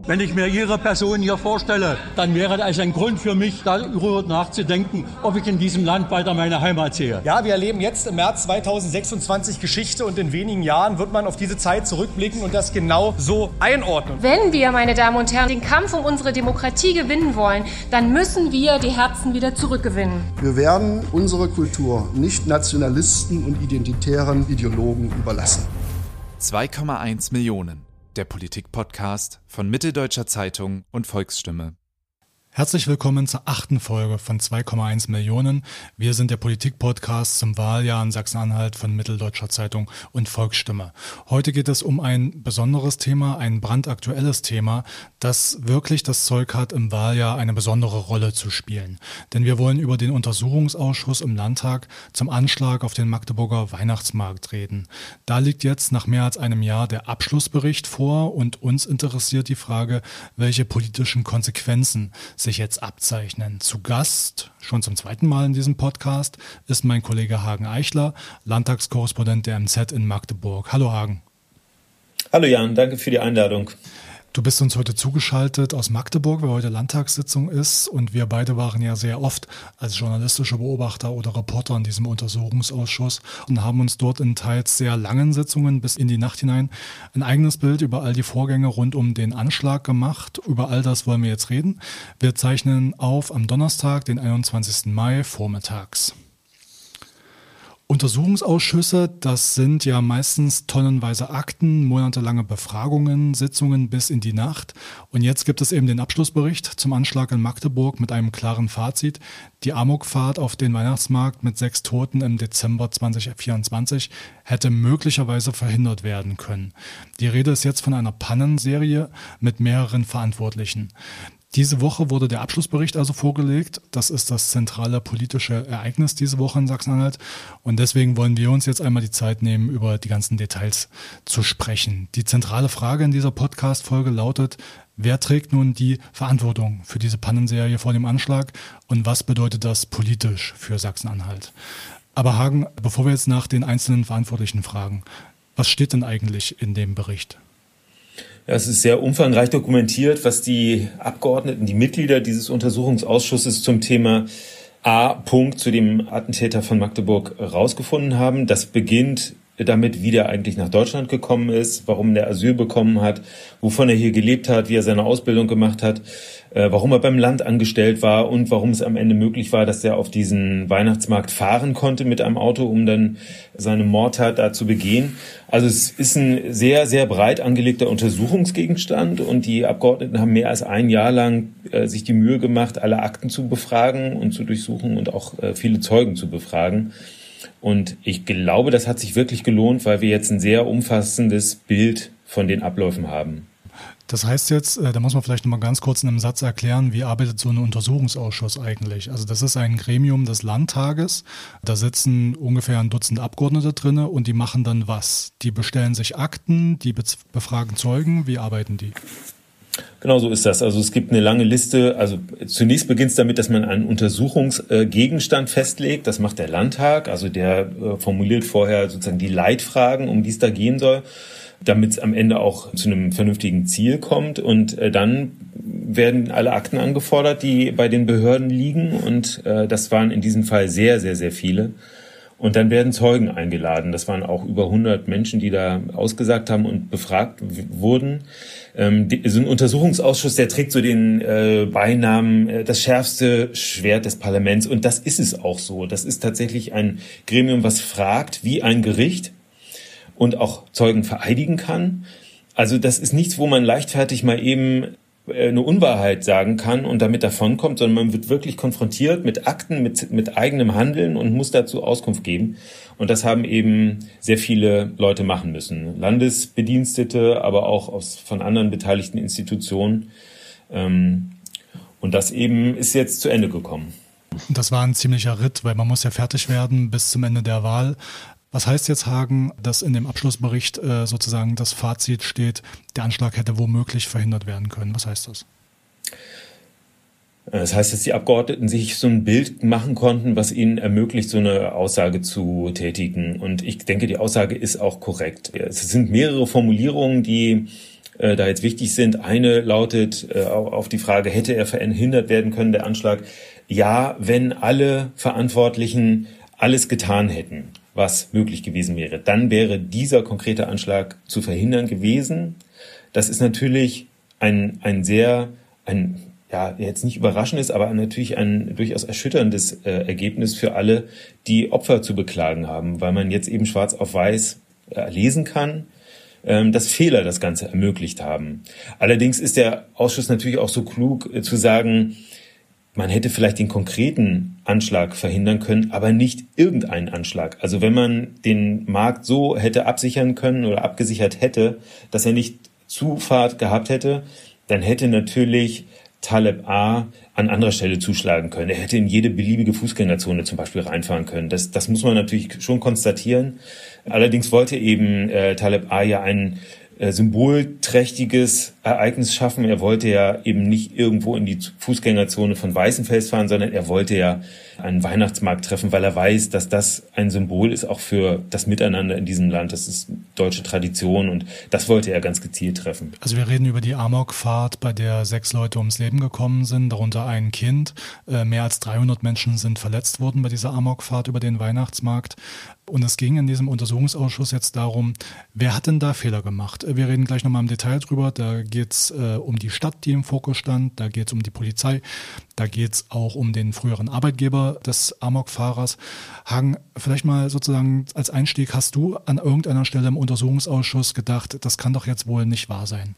Wenn ich mir Ihre Person hier vorstelle, dann wäre das ein Grund für mich, darüber nachzudenken, ob ich in diesem Land weiter meine Heimat sehe. Ja, wir erleben jetzt im März 2026 Geschichte und in wenigen Jahren wird man auf diese Zeit zurückblicken und das genau so einordnen. Wenn wir, meine Damen und Herren, den Kampf um unsere Demokratie gewinnen wollen, dann müssen wir die Herzen wieder zurückgewinnen. Wir werden unsere Kultur nicht Nationalisten und identitären Ideologen überlassen. 2,1 Millionen. Der Politik-Podcast von Mitteldeutscher Zeitung und Volksstimme. Herzlich willkommen zur 8. Folge von 2,1 Millionen. Wir sind der Politik-Podcast zum Wahljahr in Sachsen-Anhalt von Mitteldeutscher Zeitung und Volksstimme. Heute geht es um ein besonderes Thema, ein brandaktuelles Thema, das wirklich das Zeug hat, im Wahljahr eine besondere Rolle zu spielen. Denn wir wollen über den Untersuchungsausschuss im Landtag zum Anschlag auf den Magdeburger Weihnachtsmarkt reden. Da liegt jetzt nach mehr als einem Jahr der Abschlussbericht vor und uns interessiert die Frage, welche politischen Konsequenzen sich jetzt abzeichnen. Zu Gast, schon zum zweiten Mal in diesem Podcast, ist mein Kollege Hagen Eichler, Landtagskorrespondent der MZ in Magdeburg. Hallo Hagen. Hallo Jan, danke für die Einladung. Du bist uns heute zugeschaltet aus Magdeburg, weil heute Landtagssitzung ist und wir beide waren ja sehr oft als journalistische Beobachter oder Reporter in diesem Untersuchungsausschuss und haben uns dort in teils sehr langen Sitzungen bis in die Nacht hinein ein eigenes Bild über all die Vorgänge rund um den Anschlag gemacht. Über all das wollen wir jetzt reden. Wir zeichnen auf am Donnerstag, den 21. Mai, vormittags. Untersuchungsausschüsse, das sind ja meistens tonnenweise Akten, monatelange Befragungen, Sitzungen bis in die Nacht. Und jetzt gibt es eben den Abschlussbericht zum Anschlag in Magdeburg mit einem klaren Fazit. Die Amokfahrt auf den Weihnachtsmarkt mit 6 Toten im Dezember 2024 hätte möglicherweise verhindert werden können. Die Rede ist jetzt von einer Pannenserie mit mehreren Verantwortlichen. Diese Woche wurde der Abschlussbericht also vorgelegt. Das ist das zentrale politische Ereignis diese Woche in Sachsen-Anhalt. Und deswegen wollen wir uns jetzt einmal die Zeit nehmen, über die ganzen Details zu sprechen. Die zentrale Frage in dieser Podcast-Folge lautet: Wer trägt nun die Verantwortung für diese Pannenserie vor dem Anschlag und was bedeutet das politisch für Sachsen-Anhalt? Aber Hagen, bevor wir jetzt nach den einzelnen Verantwortlichen fragen, was steht denn eigentlich in dem Bericht? Ja, es ist sehr umfangreich dokumentiert, was die Abgeordneten, die Mitglieder dieses Untersuchungsausschusses zum Thema A-Punkt zu dem Attentäter von Magdeburg rausgefunden haben. Das beginnt damit, wie der eigentlich nach Deutschland gekommen ist, warum der Asyl bekommen hat, wovon er hier gelebt hat, wie er seine Ausbildung gemacht hat, warum er beim Land angestellt war und warum es am Ende möglich war, dass er auf diesen Weihnachtsmarkt fahren konnte mit einem Auto, um dann seine Mordtat da zu begehen. Also es ist ein sehr, sehr breit angelegter Untersuchungsgegenstand und die Abgeordneten haben mehr als ein Jahr lang sich die Mühe gemacht, alle Akten zu befragen und zu durchsuchen und auch viele Zeugen zu befragen. Und ich glaube, das hat sich wirklich gelohnt, weil wir jetzt ein sehr umfassendes Bild von den Abläufen haben. Das heißt jetzt, da muss man vielleicht noch mal ganz kurz in einem Satz erklären, wie arbeitet so ein Untersuchungsausschuss eigentlich? Also das ist ein Gremium des Landtages, da sitzen ungefähr ein Dutzend Abgeordnete drin und die machen dann was? Die bestellen sich Akten, die befragen Zeugen, wie arbeiten die? Genau so ist das. Also es gibt eine lange Liste. Also zunächst beginnt es damit, dass man einen Untersuchungsgegenstand festlegt. Das macht der Landtag. Also der formuliert vorher sozusagen die Leitfragen, um die es da gehen soll, damit es am Ende auch zu einem vernünftigen Ziel kommt. Und dann werden alle Akten angefordert, die bei den Behörden liegen. Und das waren in diesem Fall sehr, sehr, sehr viele. Und dann werden Zeugen eingeladen. Das waren auch über 100 Menschen, die da ausgesagt haben und befragt wurden. So ein Untersuchungsausschuss, der trägt so den Beinamen das schärfste Schwert des Parlaments. Und das ist es auch so. Das ist tatsächlich ein Gremium, was fragt wie ein Gericht und auch Zeugen vereidigen kann. Also das ist nichts, wo man leichtfertig mal eben eine Unwahrheit sagen kann und damit davonkommt, sondern man wird wirklich konfrontiert mit Akten, mit eigenem Handeln und muss dazu Auskunft geben. Und das haben eben sehr viele Leute machen müssen. Landesbedienstete, aber auch von anderen beteiligten Institutionen. Und das eben ist jetzt zu Ende gekommen. Das war ein ziemlicher Ritt, weil man muss ja fertig werden bis zum Ende der Wahl. Was heißt jetzt, Hagen, dass in dem Abschlussbericht sozusagen das Fazit steht, der Anschlag hätte womöglich verhindert werden können? Was heißt das? Das heißt, dass die Abgeordneten sich so ein Bild machen konnten, was ihnen ermöglicht, so eine Aussage zu tätigen. Und ich denke, die Aussage ist auch korrekt. Es sind mehrere Formulierungen, die da jetzt wichtig sind. Eine lautet auf die Frage, hätte er verhindert werden können, der Anschlag? Ja, wenn alle Verantwortlichen alles getan hätten, was möglich gewesen wäre, dann wäre dieser konkrete Anschlag zu verhindern gewesen. Das ist natürlich ein jetzt nicht überraschendes, aber natürlich ein durchaus erschütterndes Ergebnis für alle, die Opfer zu beklagen haben, weil man jetzt eben schwarz auf weiß lesen kann, dass Fehler das Ganze ermöglicht haben. Allerdings ist der Ausschuss natürlich auch so klug zu sagen, man hätte vielleicht den konkreten Anschlag verhindern können, aber nicht irgendeinen Anschlag. Also wenn man den Markt so hätte absichern können oder abgesichert hätte, dass er nicht Zufahrt gehabt hätte, dann hätte natürlich Taleb A an anderer Stelle zuschlagen können. Er hätte in jede beliebige Fußgängerzone zum Beispiel reinfahren können. Das muss man natürlich schon konstatieren. Allerdings wollte eben Taleb A ja ein symbolträchtiges Ereignis schaffen. Er wollte ja eben nicht irgendwo in die Fußgängerzone von Weißenfels fahren, sondern er wollte ja einen Weihnachtsmarkt treffen, weil er weiß, dass das ein Symbol ist auch für das Miteinander in diesem Land. Das ist deutsche Tradition und das wollte er ganz gezielt treffen. Also wir reden über die Amokfahrt, bei der 6 Leute ums Leben gekommen sind, darunter ein Kind. Mehr als 300 Menschen sind verletzt worden bei dieser Amokfahrt über den Weihnachtsmarkt. Und es ging in diesem Untersuchungsausschuss jetzt darum, wer hat denn da Fehler gemacht? Wir reden gleich nochmal im Detail drüber. Da geht es um die Stadt, die im Fokus stand. Da geht es um die Polizei. Da geht es auch um den früheren Arbeitgeber des Amokfahrers. Hagen, vielleicht mal sozusagen als Einstieg, hast du an irgendeiner Stelle im Untersuchungsausschuss gedacht, das kann doch jetzt wohl nicht wahr sein?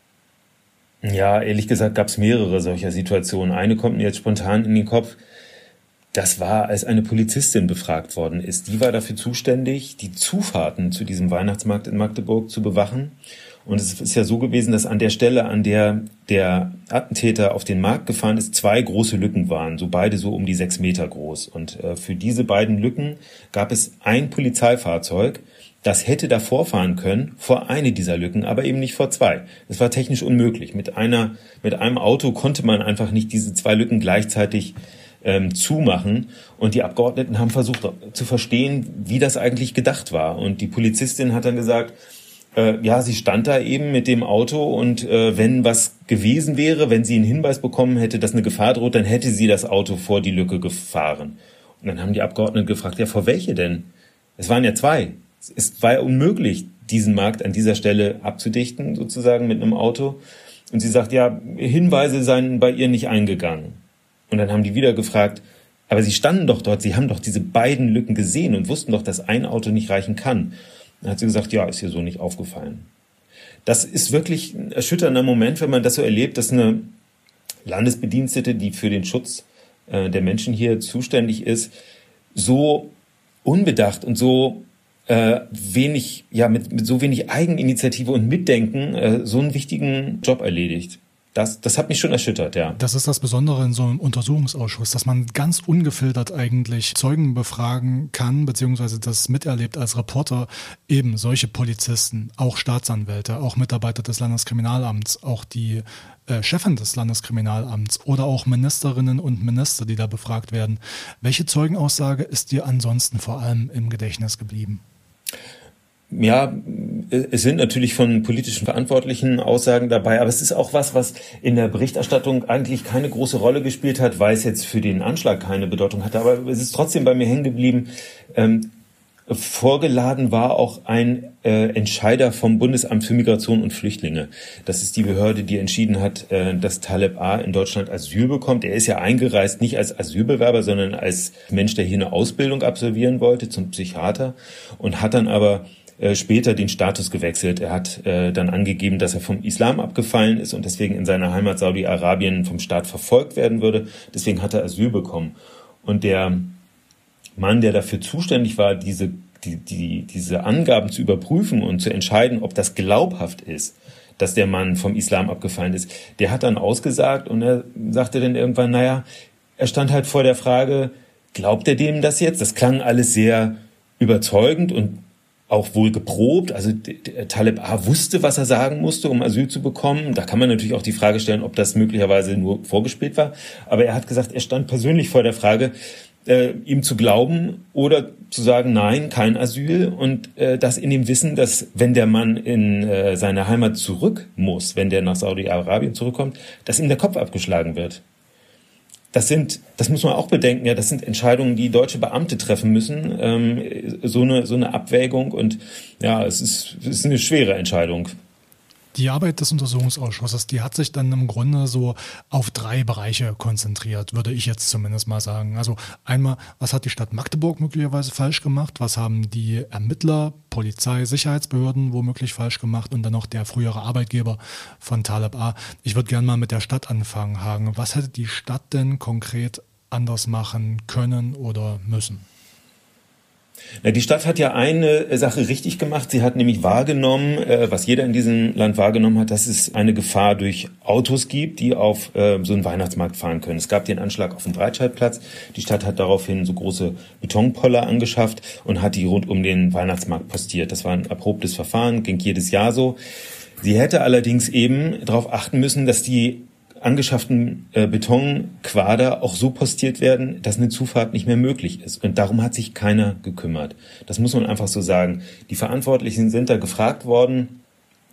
Ja, ehrlich gesagt gab es mehrere solcher Situationen. Eine kommt mir jetzt spontan in den Kopf. Das war, als eine Polizistin befragt worden ist. Die war dafür zuständig, die Zufahrten zu diesem Weihnachtsmarkt in Magdeburg zu bewachen. Und es ist ja so gewesen, dass an der Stelle, an der der Attentäter auf den Markt gefahren ist, 2 große Lücken waren, so beide so um die 6 Meter groß. Und für diese beiden Lücken gab es ein Polizeifahrzeug, das hätte davor fahren können, vor eine dieser Lücken, aber eben nicht vor 2. Das war technisch unmöglich. Mit einem Auto konnte man einfach nicht diese 2 Lücken gleichzeitig zumachen. Und die Abgeordneten haben versucht zu verstehen, wie das eigentlich gedacht war. Und die Polizistin hat dann gesagt, sie stand da eben mit dem Auto und wenn was gewesen wäre, wenn sie einen Hinweis bekommen hätte, dass eine Gefahr droht, dann hätte sie das Auto vor die Lücke gefahren. Und dann haben die Abgeordneten gefragt, ja, vor welche denn? Es waren ja 2. Es war ja unmöglich, diesen Markt an dieser Stelle abzudichten, sozusagen mit einem Auto. Und sie sagt, ja, Hinweise seien bei ihr nicht eingegangen. Und dann haben die wieder gefragt, aber Sie standen doch dort, Sie haben doch diese beiden Lücken gesehen und wussten doch, dass ein Auto nicht reichen kann. Dann hat sie gesagt, ja, ist ihr so nicht aufgefallen. Das ist wirklich ein erschütternder Moment, wenn man das so erlebt, dass eine Landesbedienstete, die für den Schutz der Menschen hier zuständig ist, so unbedacht und so wenig, mit so wenig Eigeninitiative und Mitdenken so einen wichtigen Job erledigt. Das hat mich schon erschüttert, ja. Das ist das Besondere in so einem Untersuchungsausschuss, dass man ganz ungefiltert eigentlich Zeugen befragen kann, beziehungsweise das miterlebt als Reporter, eben solche Polizisten, auch Staatsanwälte, auch Mitarbeiter des Landeskriminalamts, auch die Chefin des Landeskriminalamts oder auch Ministerinnen und Minister, die da befragt werden. Welche Zeugenaussage ist dir ansonsten vor allem im Gedächtnis geblieben? Ja, es sind natürlich von politischen Verantwortlichen Aussagen dabei, aber es ist auch was in der Berichterstattung eigentlich keine große Rolle gespielt hat, weil es jetzt für den Anschlag keine Bedeutung hatte. Aber es ist trotzdem bei mir hängen geblieben. Vorgeladen war auch ein Entscheider vom Bundesamt für Migration und Flüchtlinge. Das ist die Behörde, die entschieden hat, dass Taleb A in Deutschland Asyl bekommt. Er ist ja eingereist, nicht als Asylbewerber, sondern als Mensch, der hier eine Ausbildung absolvieren wollte zum Psychiater und hat dann aber später den Status gewechselt. Er hat dann angegeben, dass er vom Islam abgefallen ist und deswegen in seiner Heimat Saudi-Arabien vom Staat verfolgt werden würde. Deswegen hat er Asyl bekommen. Und der Mann, der dafür zuständig war, diese Angaben zu überprüfen und zu entscheiden, ob das glaubhaft ist, dass der Mann vom Islam abgefallen ist, der hat dann ausgesagt und er sagte dann irgendwann, er stand halt vor der Frage, glaubt er dem das jetzt? Das klang alles sehr überzeugend und auch wohl geprobt. Also Taleb A wusste, was er sagen musste, um Asyl zu bekommen. Da kann man natürlich auch die Frage stellen, ob das möglicherweise nur vorgespielt war. Aber er hat gesagt, er stand persönlich vor der Frage, ihm zu glauben oder zu sagen, nein, kein Asyl, und das in dem Wissen, dass wenn der Mann in seine Heimat zurück muss, wenn der nach Saudi-Arabien zurückkommt, dass ihm der Kopf abgeschlagen wird. Das muss man auch bedenken, ja, das sind Entscheidungen, die deutsche Beamte treffen müssen, so eine Abwägung, und ja, es ist eine schwere Entscheidung. Die Arbeit des Untersuchungsausschusses, die hat sich dann im Grunde so auf 3 Bereiche konzentriert, würde ich jetzt zumindest mal sagen. Also einmal, was hat die Stadt Magdeburg möglicherweise falsch gemacht? Was haben die Ermittler, Polizei, Sicherheitsbehörden womöglich falsch gemacht? Und dann noch der frühere Arbeitgeber von Taleb A. Ich würde gerne mal mit der Stadt anfangen, Hagen. Was hätte die Stadt denn konkret anders machen können oder müssen? Na, die Stadt hat ja eine Sache richtig gemacht. Sie hat nämlich wahrgenommen, was jeder in diesem Land wahrgenommen hat, dass es eine Gefahr durch Autos gibt, die auf so einen Weihnachtsmarkt fahren können. Es gab den Anschlag auf dem Breitscheidplatz. Die Stadt hat daraufhin so große Betonpoller angeschafft und hat die rund um den Weihnachtsmarkt postiert. Das war ein erprobtes Verfahren, ging jedes Jahr so. Sie hätte allerdings eben darauf achten müssen, dass die angeschafften Betonquader auch so postiert werden, dass eine Zufahrt nicht mehr möglich ist. Und darum hat sich keiner gekümmert. Das muss man einfach so sagen. Die Verantwortlichen sind da gefragt worden,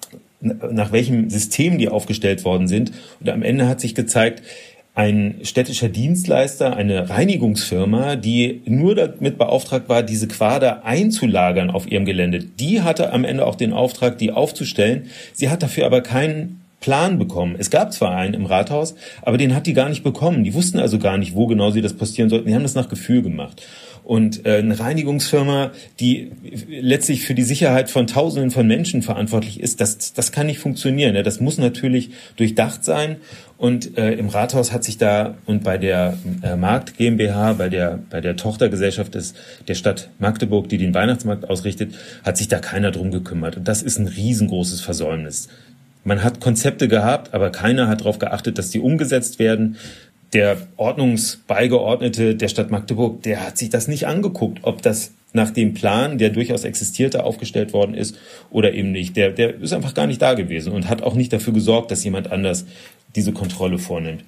nach welchem System die aufgestellt worden sind. Und am Ende hat sich gezeigt, ein städtischer Dienstleister, eine Reinigungsfirma, die nur damit beauftragt war, diese Quader einzulagern auf ihrem Gelände, die hatte am Ende auch den Auftrag, die aufzustellen. Sie hat dafür aber keinen Plan bekommen. Es gab zwar einen im Rathaus, aber den hat die gar nicht bekommen. Die wussten also gar nicht, wo genau sie das postieren sollten. Die haben das nach Gefühl gemacht. Und eine Reinigungsfirma, die letztlich für die Sicherheit von Tausenden von Menschen verantwortlich ist, das kann nicht funktionieren. Das muss natürlich durchdacht sein. Und im Rathaus hat sich da und bei der Markt GmbH, bei der Tochtergesellschaft der Stadt Magdeburg, die den Weihnachtsmarkt ausrichtet, hat sich da keiner drum gekümmert. Und das ist ein riesengroßes Versäumnis. Man hat Konzepte gehabt, aber keiner hat darauf geachtet, dass die umgesetzt werden. Der Ordnungsbeigeordnete der Stadt Magdeburg, der hat sich das nicht angeguckt, ob das nach dem Plan, der durchaus existierte, aufgestellt worden ist oder eben nicht. Der ist einfach gar nicht da gewesen und hat auch nicht dafür gesorgt, dass jemand anders diese Kontrolle vornimmt.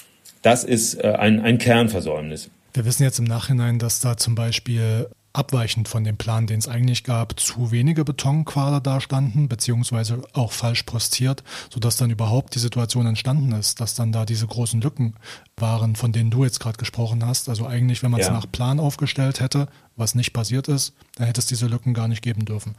Das ist ein Kernversäumnis. Wir wissen jetzt im Nachhinein, dass da zum Beispiel abweichend von dem Plan, den es eigentlich gab, zu wenige Betonquader da standen, beziehungsweise auch falsch postiert, sodass dann überhaupt die Situation entstanden ist, dass dann da diese großen Lücken waren, von denen du jetzt gerade gesprochen hast. Also eigentlich, wenn man es nach Plan aufgestellt hätte, was nicht passiert ist, dann hätte es diese Lücken gar nicht geben dürfen.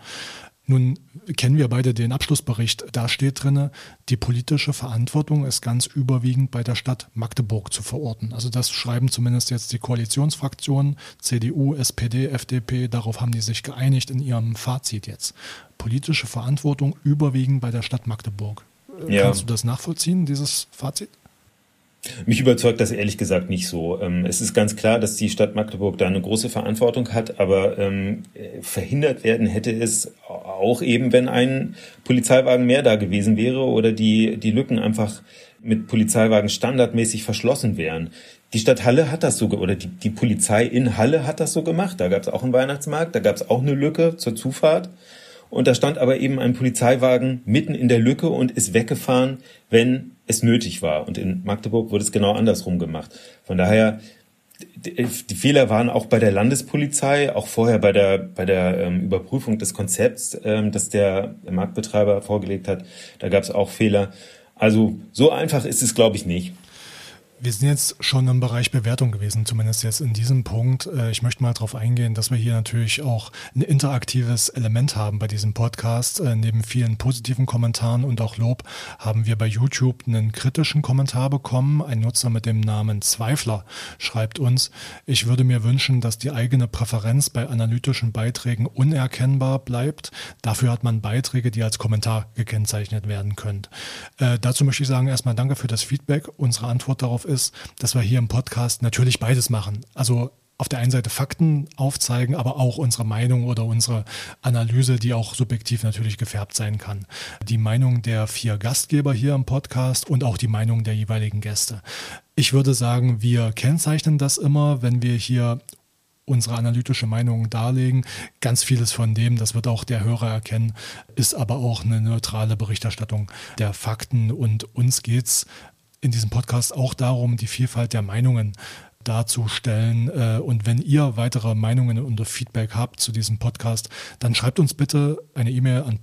Nun kennen wir beide den Abschlussbericht. Da steht drin, die politische Verantwortung ist ganz überwiegend bei der Stadt Magdeburg zu verorten. Also das schreiben zumindest jetzt die Koalitionsfraktionen, CDU, SPD, FDP. Darauf haben die sich geeinigt in ihrem Fazit jetzt. Politische Verantwortung überwiegend bei der Stadt Magdeburg. Ja. Kannst du das nachvollziehen, dieses Fazit? Mich überzeugt das ehrlich gesagt nicht so. Es ist ganz klar, dass die Stadt Magdeburg da eine große Verantwortung hat, aber verhindert werden hätte es auch eben, wenn ein Polizeiwagen mehr da gewesen wäre oder die Lücken einfach mit Polizeiwagen standardmäßig verschlossen wären. Die Stadt Halle hat das so, oder die Polizei in Halle hat das so gemacht. Da gab es auch einen Weihnachtsmarkt, da gab es auch eine Lücke zur Zufahrt. Und da stand aber eben ein Polizeiwagen mitten in der Lücke und ist weggefahren, wenn es nötig war. Und in Magdeburg wurde es genau andersrum gemacht. Von daher, die Fehler waren auch bei der Landespolizei, auch vorher bei der Überprüfung des Konzepts, das der Marktbetreiber vorgelegt hat. Da gab es auch Fehler. Also so einfach ist es, glaube ich, nicht. Wir sind jetzt schon im Bereich Bewertung gewesen, zumindest jetzt in diesem Punkt. Ich möchte mal darauf eingehen, dass wir hier natürlich auch ein interaktives Element haben bei diesem Podcast. Neben vielen positiven Kommentaren und auch Lob haben wir bei YouTube einen kritischen Kommentar bekommen. Ein Nutzer mit dem Namen Zweifler schreibt uns: Ich würde mir wünschen, dass die eigene Präferenz bei analytischen Beiträgen unerkennbar bleibt. Dafür hat man Beiträge, die als Kommentar gekennzeichnet werden können. Dazu möchte ich sagen, erstmal danke für das Feedback. Unsere Antwort darauf ist, dass wir hier im Podcast natürlich beides machen. Also auf der einen Seite Fakten aufzeigen, aber auch unsere Meinung oder unsere Analyse, die auch subjektiv natürlich gefärbt sein kann. Die Meinung der 4 Gastgeber hier im Podcast und auch die Meinung der jeweiligen Gäste. Ich würde sagen, wir kennzeichnen das immer, wenn wir hier unsere analytische Meinung darlegen. Ganz vieles von dem, das wird auch der Hörer erkennen, ist aber auch eine neutrale Berichterstattung der Fakten, und uns geht's in diesem Podcast auch darum, die Vielfalt der Meinungen darzustellen. Und wenn ihr weitere Meinungen und Feedback habt zu diesem Podcast, dann schreibt uns bitte eine E-Mail an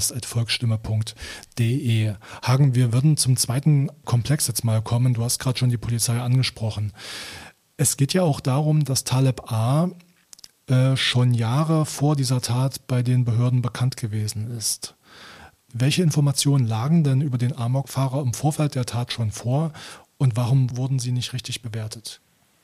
podcast@volksstimme.de. Hagen, wir würden zum zweiten Komplex jetzt mal kommen. Du hast gerade schon die Polizei angesprochen. Es geht ja auch darum, dass Taleb A. schon Jahre vor dieser Tat bei den Behörden bekannt gewesen ist. Welche Informationen lagen denn über den Amokfahrer im Vorfeld der Tat schon vor und warum wurden sie nicht richtig bewertet?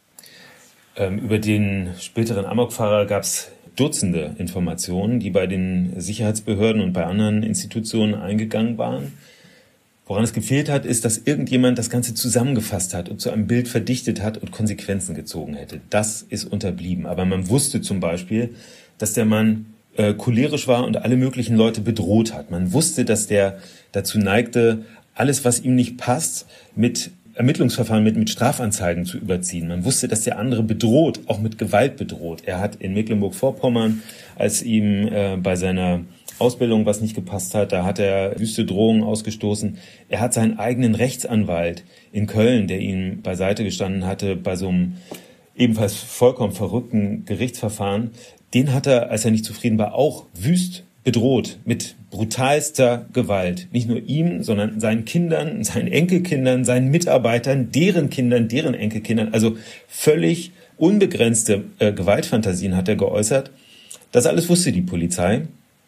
Über den späteren Amokfahrer gab es Dutzende Informationen, die bei den Sicherheitsbehörden und bei anderen Institutionen eingegangen waren. Woran es gefehlt hat, ist, dass irgendjemand das Ganze zusammengefasst hat und zu einem Bild verdichtet hat und Konsequenzen gezogen hätte. Das ist unterblieben. Aber man wusste zum Beispiel, dass der Mann cholerisch war und alle möglichen Leute bedroht hat. Man wusste, dass der dazu neigte, alles, was ihm nicht passt, mit Ermittlungsverfahren, mit Strafanzeigen zu überziehen. Man wusste, dass der andere bedroht, auch mit Gewalt bedroht. Er hat in Mecklenburg-Vorpommern, als ihm bei seiner Ausbildung was nicht gepasst hat, da hat er wüste Drohungen ausgestoßen. Er hat seinen eigenen Rechtsanwalt in Köln, der ihm beiseite gestanden hatte, bei so einem ebenfalls vollkommen verrückten Gerichtsverfahren, den hat er, als er nicht zufrieden war, auch wüst bedroht mit brutalster Gewalt. Nicht nur ihm, sondern seinen Kindern, seinen Enkelkindern, seinen Mitarbeitern, deren Kindern, deren Enkelkindern. Also völlig unbegrenzte Gewaltfantasien hat er geäußert. Das alles wusste die Polizei.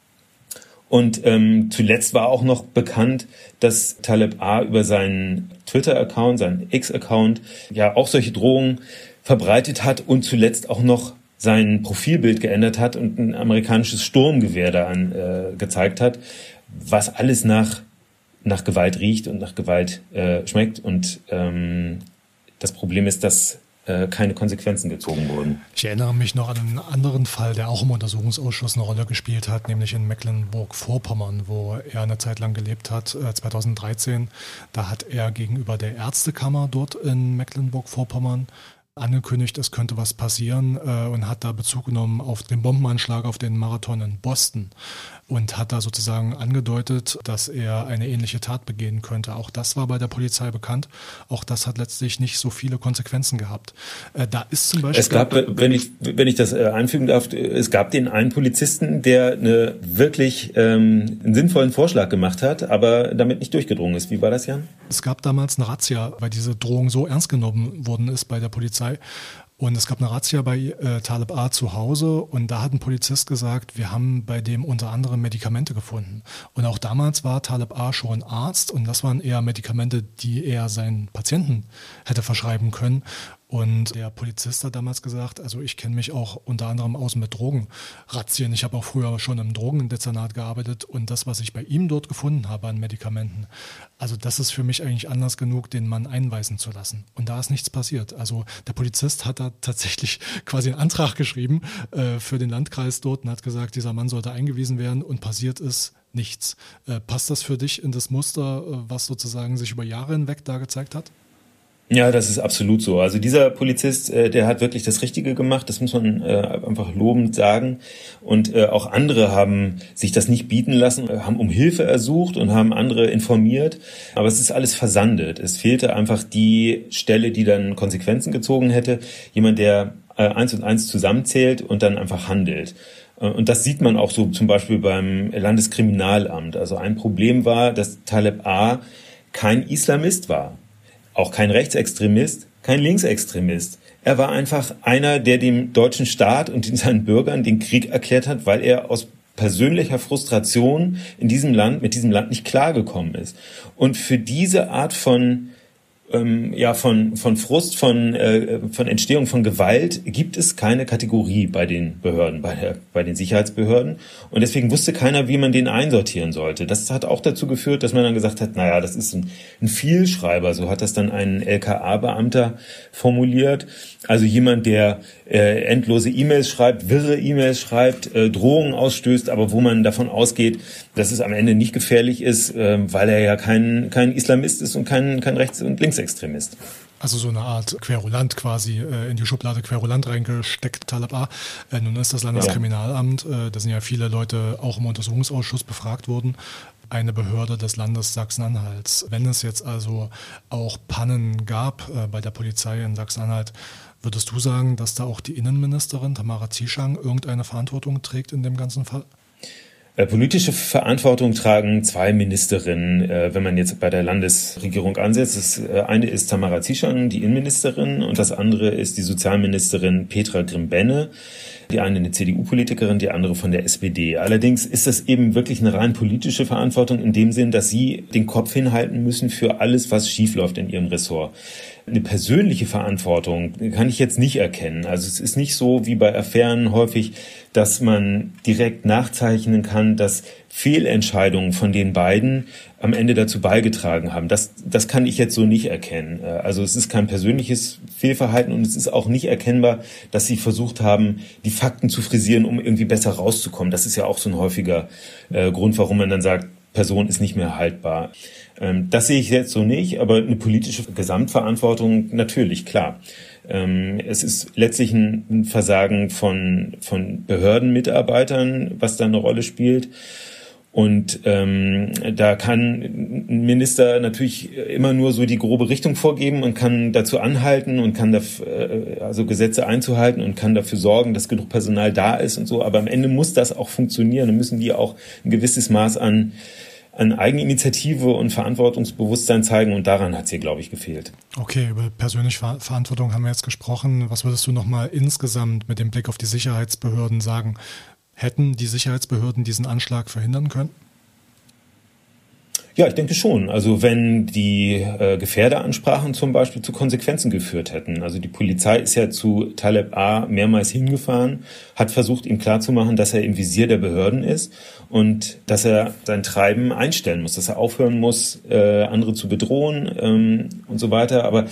Und zuletzt war auch noch bekannt, dass Taleb A. über seinen Twitter-Account, seinen X-Account, ja auch solche Drohungen verbreitet hat und zuletzt auch noch sein Profilbild geändert hat und ein amerikanisches Sturmgewehr da gezeigt hat, was alles nach Gewalt riecht und nach Gewalt schmeckt. Und das Problem ist, dass keine Konsequenzen gezogen wurden. Ich erinnere mich noch an einen anderen Fall, der auch im Untersuchungsausschuss eine Rolle gespielt hat, nämlich in Mecklenburg-Vorpommern, wo er eine Zeit lang gelebt hat, 2013. Da hat er gegenüber der Ärztekammer dort in Mecklenburg-Vorpommern angekündigt, es könnte was passieren und hat da Bezug genommen auf den Bombenanschlag auf den Marathon in Boston und hat da sozusagen angedeutet, dass er eine ähnliche Tat begehen könnte. Auch das war bei der Polizei bekannt. Auch das hat letztlich nicht so viele Konsequenzen gehabt. Da ist zum Beispiel... Es gab, wenn ich das einfügen darf, es gab den einen Polizisten, der eine wirklich einen sinnvollen Vorschlag gemacht hat, aber damit nicht durchgedrungen ist. Wie war das, Jan? Es gab damals eine Razzia, weil diese Drohung so ernst genommen worden ist bei der Polizei. Und es gab eine Razzia bei Taleb A. zu Hause und da hat ein Polizist gesagt, wir haben bei dem unter anderem Medikamente gefunden. Und auch damals war Taleb A. schon Arzt und das waren eher Medikamente, die er seinen Patienten hätte verschreiben können. Und der Polizist hat damals gesagt, also ich kenne mich auch unter anderem aus mit Drogenrazzien. Ich habe auch früher schon im Drogendezernat gearbeitet und das, was ich bei ihm dort gefunden habe an Medikamenten, also das ist für mich eigentlich Anlass genug, den Mann einweisen zu lassen. Und da ist nichts passiert. Also der Polizist hat da tatsächlich quasi einen Antrag geschrieben für den Landkreis dort und hat gesagt, dieser Mann sollte eingewiesen werden und passiert ist nichts. Passt das für dich in das Muster, was sozusagen sich über Jahre hinweg da gezeigt hat? Ja, das ist absolut so. Also dieser Polizist, der hat wirklich das Richtige gemacht, das muss man einfach lobend sagen. Und auch andere haben sich das nicht bieten lassen, haben um Hilfe ersucht und haben andere informiert. Aber es ist alles versandet. Es fehlte einfach die Stelle, die dann Konsequenzen gezogen hätte. Jemand, der 1 und 1 zusammenzählt und dann einfach handelt. Und das sieht man auch so zum Beispiel beim Landeskriminalamt. Also ein Problem war, dass Taleb A. kein Islamist war. Auch kein Rechtsextremist, kein Linksextremist. Er war einfach einer, der dem deutschen Staat und seinen Bürgern den Krieg erklärt hat, weil er aus persönlicher Frustration in diesem Land, mit diesem Land nicht klargekommen ist. Und für diese Art von Frust, von Entstehung von Gewalt gibt es keine Kategorie bei den Behörden, bei den Sicherheitsbehörden. Und deswegen wusste keiner, wie man den einsortieren sollte. Das hat auch dazu geführt, dass man dann gesagt hat, naja, das ist ein Vielschreiber. So hat das dann ein LKA-Beamter formuliert. Also jemand, der endlose E-Mails schreibt, wirre E-Mails schreibt, Drohungen ausstößt, aber wo man davon ausgeht, dass es am Ende nicht gefährlich ist, weil er ja kein Islamist ist und kein Rechts- und Linksextremist. Also so eine Art Querulant quasi in die Schublade Querulant reingesteckt, Taleb A. Nun ist das Landeskriminalamt, da sind ja viele Leute auch im Untersuchungsausschuss befragt worden, eine Behörde des Landes Sachsen-Anhalts. Wenn es jetzt also auch Pannen gab bei der Polizei in Sachsen-Anhalt, Würdest du sagen, dass da auch die Innenministerin Tamara Zieschang irgendeine Verantwortung trägt in dem ganzen Fall? Politische Verantwortung tragen zwei Ministerinnen, wenn man jetzt bei der Landesregierung ansetzt. Das eine ist Tamara Zieschang, die Innenministerin, und das andere ist die Sozialministerin Petra Grimbenne. Die eine CDU-Politikerin, die andere von der SPD. Allerdings ist das eben wirklich eine rein politische Verantwortung in dem Sinn, dass sie den Kopf hinhalten müssen für alles, was schiefläuft in ihrem Ressort. Eine persönliche Verantwortung kann ich jetzt nicht erkennen. Also es ist nicht so wie bei Affären häufig, dass man direkt nachzeichnen kann, dass Fehlentscheidungen von den beiden am Ende dazu beigetragen haben. Das kann ich jetzt so nicht erkennen. Also es ist kein persönliches Fehlverhalten und es ist auch nicht erkennbar, dass sie versucht haben, die Fakten zu frisieren, um irgendwie besser rauszukommen. Das ist ja auch so ein häufiger Grund, warum man dann sagt, Person ist nicht mehr haltbar. Das sehe ich jetzt so nicht, aber eine politische Gesamtverantwortung natürlich, klar. Es ist letztlich ein Versagen von Behördenmitarbeitern, was da eine Rolle spielt. Und da kann ein Minister natürlich immer nur so die grobe Richtung vorgeben und kann dazu anhalten und kann also Gesetze einzuhalten und kann dafür sorgen, dass genug Personal da ist und so. Aber am Ende muss das auch funktionieren. Dann müssen die auch ein gewisses Maß an Eigeninitiative und Verantwortungsbewusstsein zeigen, und daran hat es hier, glaube ich, gefehlt. Okay, über persönliche Verantwortung haben wir jetzt gesprochen. Was würdest du nochmal insgesamt mit dem Blick auf die Sicherheitsbehörden sagen? Hätten die Sicherheitsbehörden diesen Anschlag verhindern können? Ja, ich denke schon. Also wenn die Gefährderansprachen zum Beispiel zu Konsequenzen geführt hätten. Also die Polizei ist ja zu Taleb A. mehrmals hingefahren, hat versucht, ihm klarzumachen, dass er im Visier der Behörden ist und dass er sein Treiben einstellen muss, dass er aufhören muss, andere zu bedrohen und so weiter. Aber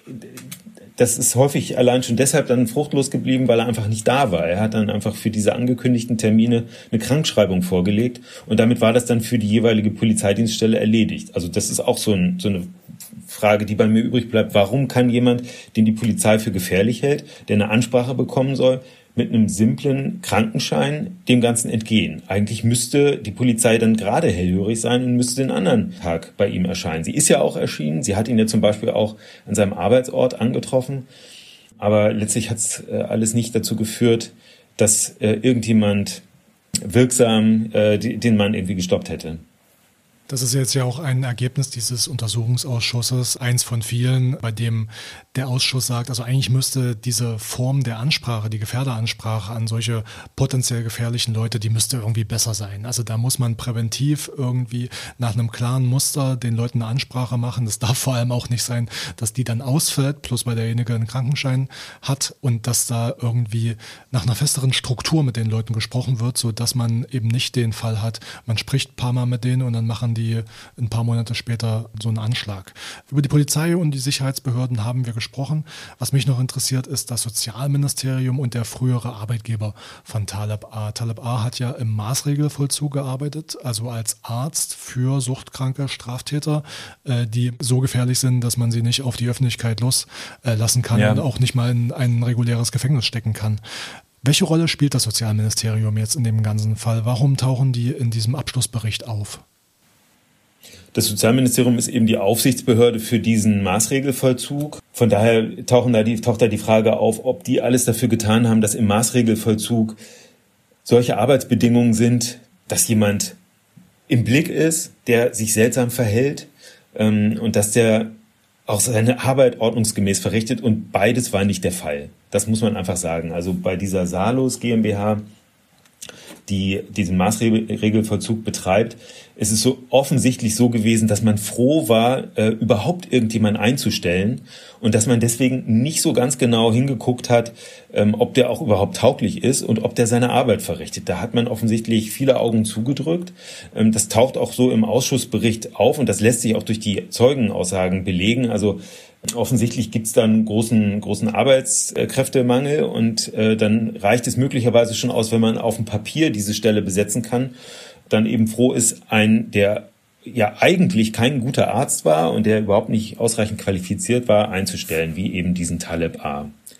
das ist häufig allein schon deshalb dann fruchtlos geblieben, weil er einfach nicht da war. Er hat dann einfach für diese angekündigten Termine eine Krankschreibung vorgelegt und damit war das dann für die jeweilige Polizeidienststelle erledigt. Also das ist auch so eine Frage, die bei mir übrig bleibt. Warum kann jemand, den die Polizei für gefährlich hält, der eine Ansprache bekommen soll, mit einem simplen Krankenschein dem Ganzen entgehen? Eigentlich müsste die Polizei dann gerade hellhörig sein und müsste den anderen Tag bei ihm erscheinen. Sie ist ja auch erschienen. Sie hat ihn ja zum Beispiel auch an seinem Arbeitsort angetroffen. Aber letztlich hat es alles nicht dazu geführt, dass irgendjemand wirksam den Mann irgendwie gestoppt hätte. Das ist jetzt ja auch ein Ergebnis dieses Untersuchungsausschusses, eins von vielen, bei dem der Ausschuss sagt, also eigentlich müsste diese Form der Ansprache, die Gefährderansprache an solche potenziell gefährlichen Leute, die müsste irgendwie besser sein. Also da muss man präventiv irgendwie nach einem klaren Muster den Leuten eine Ansprache machen. Das darf vor allem auch nicht sein, dass die dann ausfällt, plus weil derjenige einen Krankenschein hat und dass da irgendwie nach einer festeren Struktur mit den Leuten gesprochen wird, so dass man eben nicht den Fall hat, man spricht ein paar Mal mit denen und dann machen die ein paar Monate später so einen Anschlag. Über die Polizei und die Sicherheitsbehörden haben wir gesprochen. Was mich noch interessiert, ist das Sozialministerium und der frühere Arbeitgeber von Taleb A. Taleb A. hat ja im Maßregelvollzug gearbeitet, also als Arzt für suchtkranke Straftäter, die so gefährlich sind, dass man sie nicht auf die Öffentlichkeit loslassen kann und auch nicht mal in ein reguläres Gefängnis stecken kann. Welche Rolle spielt das Sozialministerium jetzt in dem ganzen Fall? Warum tauchen die in diesem Abschlussbericht auf? Das Sozialministerium ist eben die Aufsichtsbehörde für diesen Maßregelvollzug. Von daher taucht da die Frage auf, ob die alles dafür getan haben, dass im Maßregelvollzug solche Arbeitsbedingungen sind, dass jemand im Blick ist, der sich seltsam verhält und dass der auch seine Arbeit ordnungsgemäß verrichtet, und beides war nicht der Fall. Das muss man einfach sagen. Also bei dieser Salos GmbH, die diesen Maßregelvollzug betreibt, ist es so offensichtlich so gewesen, dass man froh war, überhaupt irgendjemanden einzustellen und dass man deswegen nicht so ganz genau hingeguckt hat, ob der auch überhaupt tauglich ist und ob der seine Arbeit verrichtet. Da hat man offensichtlich viele Augen zugedrückt. Das taucht auch so im Ausschussbericht auf und das lässt sich auch durch die Zeugenaussagen belegen. Also offensichtlich gibt es da einen großen Arbeitskräftemangel und dann reicht es möglicherweise schon aus, wenn man auf dem Papier diese Stelle besetzen kann, dann eben froh ist, der ja eigentlich kein guter Arzt war und der überhaupt nicht ausreichend qualifiziert war, einzustellen, wie eben diesen Taleb A.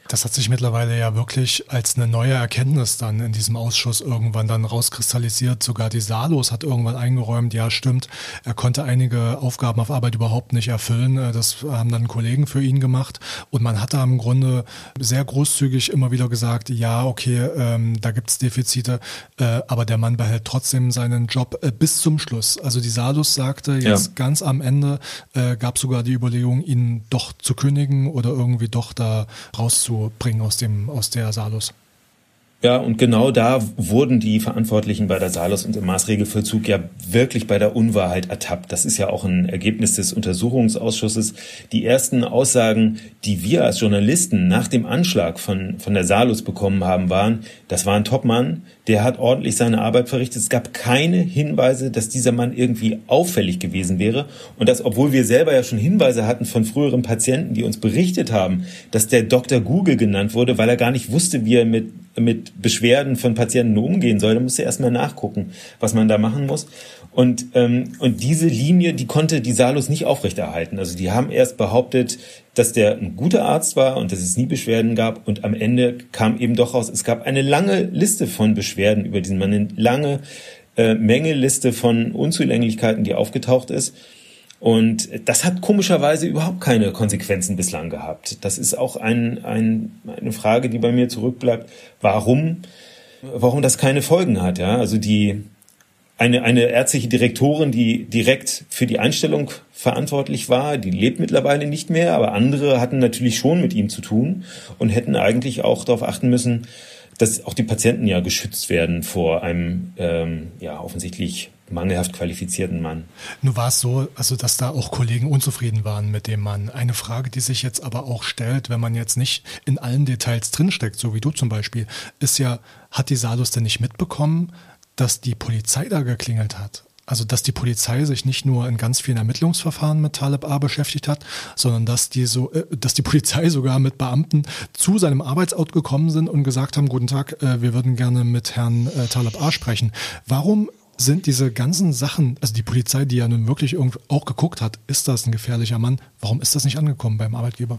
Das hat sich mittlerweile ja wirklich als eine neue Erkenntnis dann in diesem Ausschuss irgendwann dann rauskristallisiert. Sogar die Salos hat irgendwann eingeräumt, ja stimmt, er konnte einige Aufgaben auf Arbeit überhaupt nicht erfüllen. Das haben dann Kollegen für ihn gemacht. Und man hat da im Grunde sehr großzügig immer wieder gesagt, ja okay, da gibt es Defizite, aber der Mann behält trotzdem seinen Job bis zum Schluss. Also die Salos sagte, jetzt ganz am Ende gab es sogar die Überlegung, ihn doch zu kündigen oder irgendwie doch da rauszubringen aus der Salus. Ja, und genau da wurden die Verantwortlichen bei der Salus und im Maßregelvollzug ja wirklich bei der Unwahrheit ertappt. Das ist ja auch ein Ergebnis des Untersuchungsausschusses. Die ersten Aussagen, die wir als Journalisten nach dem Anschlag von der Salus bekommen haben, waren, das war ein Topmann, der hat ordentlich seine Arbeit verrichtet. Es gab keine Hinweise, dass dieser Mann irgendwie auffällig gewesen wäre. Und das, obwohl wir selber ja schon Hinweise hatten von früheren Patienten, die uns berichtet haben, dass der Dr. Google genannt wurde, weil er gar nicht wusste, wie er mit Beschwerden von Patienten umgehen soll. Da musste er erstmal nachgucken, was man da machen muss. Und diese Linie, die konnte die Salus nicht aufrechterhalten. Also die haben erst behauptet, dass der ein guter Arzt war und dass es nie Beschwerden gab. Und am Ende kam eben doch raus, es gab eine lange Liste von Beschwerden über diesen Mann, eine lange Menge Liste von Unzulänglichkeiten, die aufgetaucht ist. Und das hat komischerweise überhaupt keine Konsequenzen bislang gehabt. Das ist auch eine Frage, die bei mir zurückbleibt. Warum das keine Folgen hat? Ja, also eine ärztliche Direktorin, die direkt für die Einstellung verantwortlich war, die lebt mittlerweile nicht mehr, aber andere hatten natürlich schon mit ihm zu tun und hätten eigentlich auch darauf achten müssen, dass auch die Patienten ja geschützt werden vor einem offensichtlich mangelhaft qualifizierten Mann. Nur war es so, also dass da auch Kollegen unzufrieden waren mit dem Mann. Eine Frage, die sich jetzt aber auch stellt, wenn man jetzt nicht in allen Details drinsteckt, so wie du zum Beispiel, ist ja, hat die Salus denn nicht mitbekommen, dass die Polizei da geklingelt hat? Also dass die Polizei sich nicht nur in ganz vielen Ermittlungsverfahren mit Taleb A beschäftigt hat, sondern dass die Polizei sogar mit Beamten zu seinem Arbeitsort gekommen sind und gesagt haben, guten Tag, wir würden gerne mit Herrn Taleb A sprechen. Warum sind diese ganzen Sachen, also die Polizei, die ja nun wirklich auch geguckt hat, ist das ein gefährlicher Mann, warum ist das nicht angekommen beim Arbeitgeber?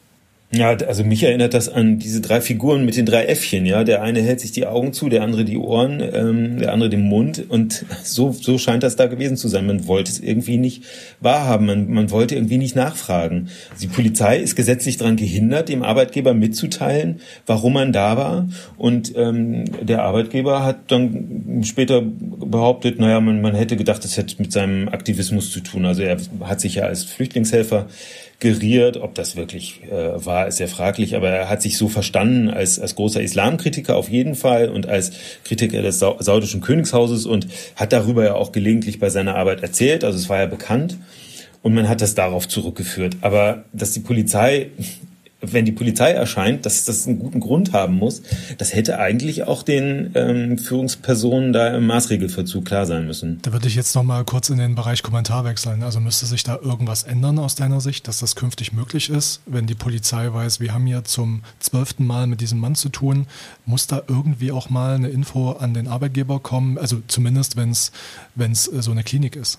Ja, also mich erinnert das an diese 3 Figuren mit den 3 Äffchen, ja. Der eine hält sich die Augen zu, der andere die Ohren, der andere den Mund und so scheint das da gewesen zu sein. Man wollte es irgendwie nicht wahrhaben, man wollte irgendwie nicht nachfragen. Die Polizei ist gesetzlich daran gehindert, dem Arbeitgeber mitzuteilen, warum man da war und der Arbeitgeber hat dann später behauptet, man hätte gedacht, das hätte mit seinem Aktivismus zu tun. Also er hat sich ja als Flüchtlingshelfer geriert. Ob das wirklich war, ist sehr fraglich, aber er hat sich so verstanden als großer Islamkritiker auf jeden Fall und als Kritiker des saudischen Königshauses und hat darüber ja auch gelegentlich bei seiner Arbeit erzählt, also es war ja bekannt und man hat das darauf zurückgeführt. Aber dass die Polizei, wenn die Polizei erscheint, dass das einen guten Grund haben muss, das hätte eigentlich auch den Führungspersonen da im Maßregelvollzug klar sein müssen. Da würde ich jetzt noch mal kurz in den Bereich Kommentar wechseln. Also müsste sich da irgendwas ändern aus deiner Sicht, dass das künftig möglich ist, wenn die Polizei weiß, wir haben hier zum 12. Mal mit diesem Mann zu tun, muss da irgendwie auch mal eine Info an den Arbeitgeber kommen, also zumindest wenn es so eine Klinik ist.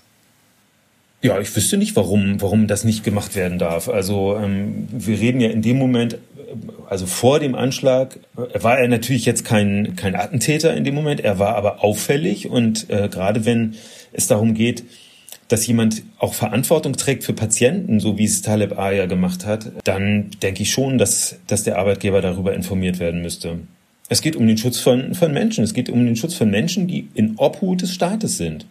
Ja, ich wüsste nicht, warum das nicht gemacht werden darf. Also wir reden ja in dem Moment, also vor dem Anschlag, war er natürlich jetzt kein Attentäter in dem Moment, er war aber auffällig und gerade wenn es darum geht, dass jemand auch Verantwortung trägt für Patienten, so wie es Taleb A ja gemacht hat, dann denke ich schon, dass der Arbeitgeber darüber informiert werden müsste. Es geht um den Schutz von Menschen, es geht um den Schutz von Menschen, die in Obhut des Staates sind.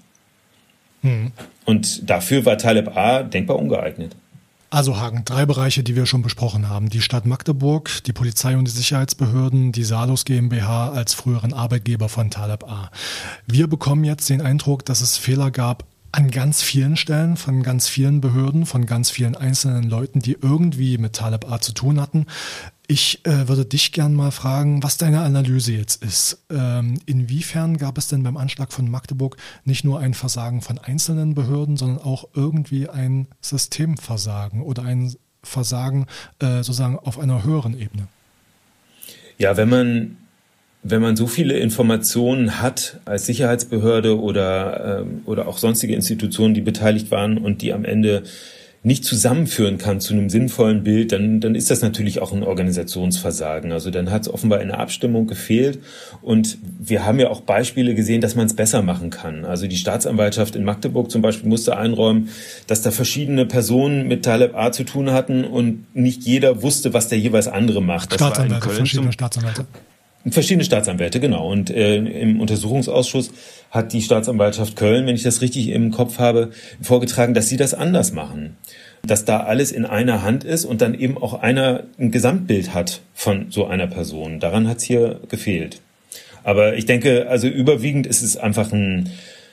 Und dafür war Taleb A denkbar ungeeignet. Also Hagen, 3 Bereiche, die wir schon besprochen haben. Die Stadt Magdeburg, die Polizei und die Sicherheitsbehörden, die Salus GmbH als früheren Arbeitgeber von Taleb A. Wir bekommen jetzt den Eindruck, dass es Fehler gab an ganz vielen Stellen, von ganz vielen Behörden, von ganz vielen einzelnen Leuten, die irgendwie mit Taleb A zu tun hatten. Ich würde dich gern mal fragen, was deine Analyse jetzt ist. Inwiefern gab es denn beim Anschlag von Magdeburg nicht nur ein Versagen von einzelnen Behörden, sondern auch irgendwie ein Systemversagen oder ein Versagen sozusagen auf einer höheren Ebene? Ja, wenn man so viele Informationen hat als Sicherheitsbehörde oder auch sonstige Institutionen, die beteiligt waren und die am Ende nicht zusammenführen kann zu einem sinnvollen Bild, dann ist das natürlich auch ein Organisationsversagen. Also dann hat es offenbar in der Abstimmung gefehlt. Und wir haben ja auch Beispiele gesehen, dass man es besser machen kann. Also die Staatsanwaltschaft in Magdeburg zum Beispiel musste einräumen, dass da verschiedene Personen mit Taleb A zu tun hatten und nicht jeder wusste, was der jeweils andere macht. Das Staatsanwälte, verschiedene Staatsanwälte. Verschiedene Staatsanwälte, genau. Und im Untersuchungsausschuss hat die Staatsanwaltschaft Köln, wenn ich das richtig im Kopf habe, vorgetragen, dass sie das anders machen. Dass da alles in einer Hand ist und dann eben auch einer ein Gesamtbild hat von so einer Person. Daran hat es hier gefehlt. Aber ich denke, also überwiegend ist es ein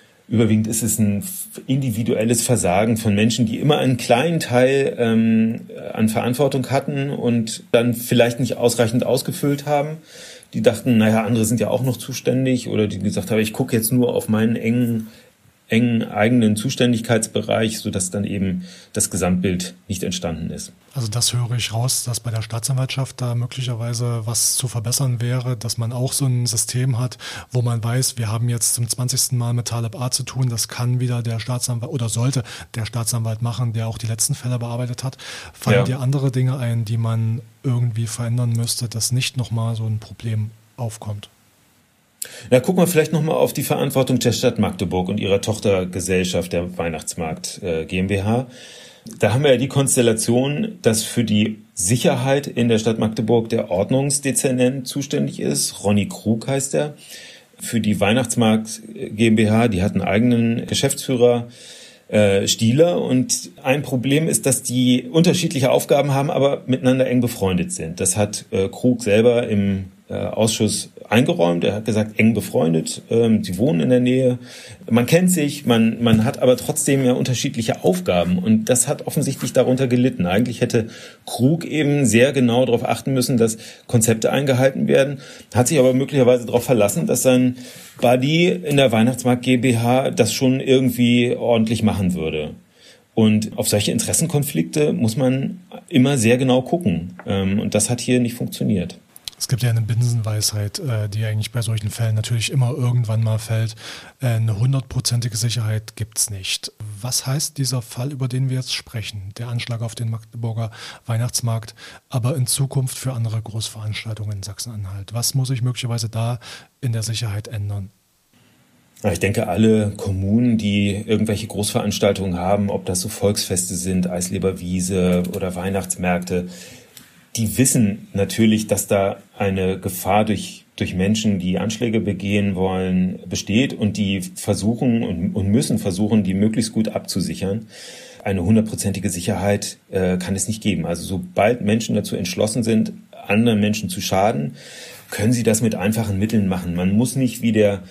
individuelles Versagen von Menschen, die immer einen kleinen Teil an Verantwortung hatten und dann vielleicht nicht ausreichend ausgefüllt haben. Die dachten, naja, andere sind ja auch noch zuständig, oder die gesagt haben, ich gucke jetzt nur auf meinen engen eigenen Zuständigkeitsbereich, sodass dann eben das Gesamtbild nicht entstanden ist. Also das höre ich raus, dass bei der Staatsanwaltschaft da möglicherweise was zu verbessern wäre, dass man auch so ein System hat, wo man weiß, wir haben jetzt zum 20. Mal mit Taleb A zu tun, das kann wieder der Staatsanwalt oder sollte der Staatsanwalt machen, der auch die letzten Fälle bearbeitet hat. Fallen dir andere Dinge ein, die man irgendwie verändern müsste, dass nicht nochmal so ein Problem aufkommt? Na, gucken wir vielleicht nochmal auf die Verantwortung der Stadt Magdeburg und ihrer Tochtergesellschaft, der Weihnachtsmarkt GmbH. Da haben wir ja die Konstellation, dass für die Sicherheit in der Stadt Magdeburg der Ordnungsdezernent zuständig ist. Ronny Krug heißt er. Für die Weihnachtsmarkt GmbH, die hat einen eigenen Geschäftsführer, Stieler. Und ein Problem ist, dass die unterschiedliche Aufgaben haben, aber miteinander eng befreundet sind. Das hat Krug selber im Ausschuss eingeräumt. Er hat gesagt, eng befreundet, sie wohnen in der Nähe, man kennt sich, man hat aber trotzdem ja unterschiedliche Aufgaben, und das hat offensichtlich darunter gelitten. Eigentlich hätte Krug eben sehr genau darauf achten müssen, dass Konzepte eingehalten werden, hat sich aber möglicherweise darauf verlassen, dass sein Buddy in der Weihnachtsmarkt GmbH das schon irgendwie ordentlich machen würde. Und auf solche Interessenkonflikte muss man immer sehr genau gucken, und das hat hier nicht funktioniert. Es gibt ja eine Binsenweisheit, die eigentlich bei solchen Fällen natürlich immer irgendwann mal fällt. Eine 100%ige Sicherheit gibt's nicht. Was heißt dieser Fall, über den wir jetzt sprechen, der Anschlag auf den Magdeburger Weihnachtsmarkt, aber in Zukunft für andere Großveranstaltungen in Sachsen-Anhalt? Was muss sich möglicherweise da in der Sicherheit ändern? Ich denke, alle Kommunen, die irgendwelche Großveranstaltungen haben, ob das so Volksfeste sind, Eisleberwiese oder Weihnachtsmärkte, die wissen natürlich, dass da eine Gefahr durch Menschen, die Anschläge begehen wollen, besteht, und die versuchen und müssen versuchen, die möglichst gut abzusichern. Eine 100%ige Sicherheit kann es nicht geben. Also sobald Menschen dazu entschlossen sind, anderen Menschen zu schaden, können sie das mit einfachen Mitteln machen. Man muss nicht wie der